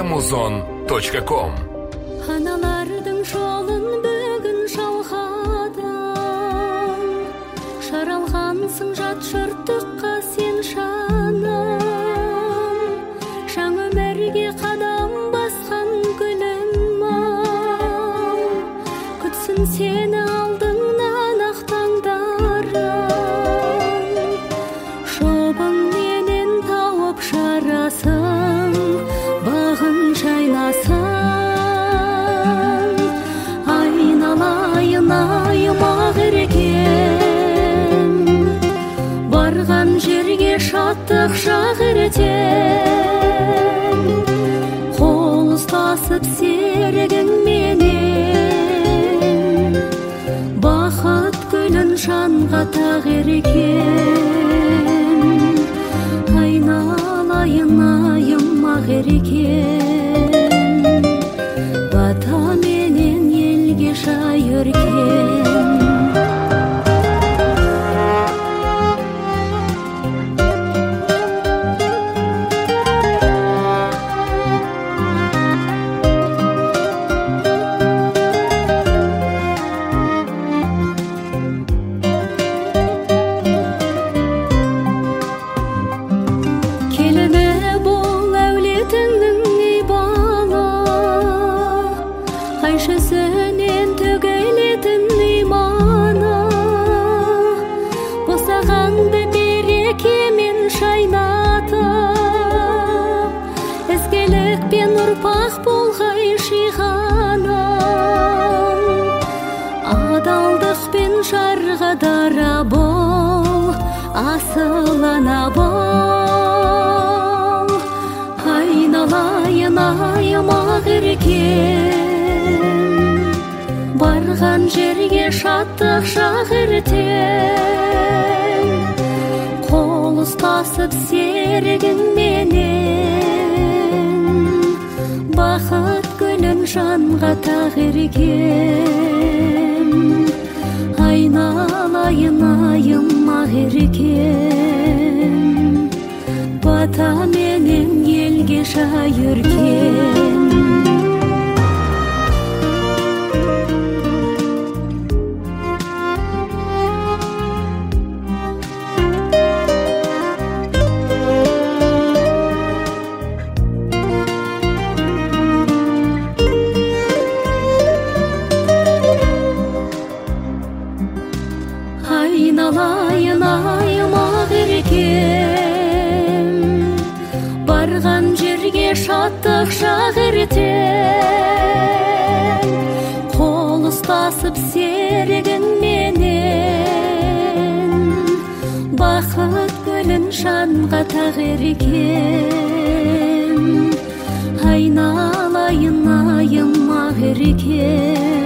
amazon.com. Аналардың жолын бүгін шалғадан, шаралғансың жат жұрттыққа сен жаным. Жаңа өмірге қадам басқан гүлім-ау, күтсін сені алдыңнан ақ таңдарым. Шобың менен тауып жарасың, бағын жайласын. Айналайын ағырекем, барған жерге шаттық жағыртем. Қол ұстасып серігіңменен, бақыт гүлін жанға тағырекем. Айналайын ағырекем, бата менен елге жай өркен. Келіні бол әулетіңнің ибалы, қайшысынан төгілетін иманы. Босағанды берекемен шайнатып, ізгілікпен ұрпақ болғай жиғаным. Адалдықпен жарға дара бол, асылына бол. Айналайын ағырекем, барған жерге шаттық жағыртем. Қол ұстасып серігіңменен, бақыт гүлін жанға тағырекем. Айналайын ағырекем, бата менен елге жай өркен. Айналайын ағырекем, барған жерге шаттық жағыртем. Қол ұстасып серігіңменен, бақыт гүлін жанға тағырекем. Айналайын ағырекем,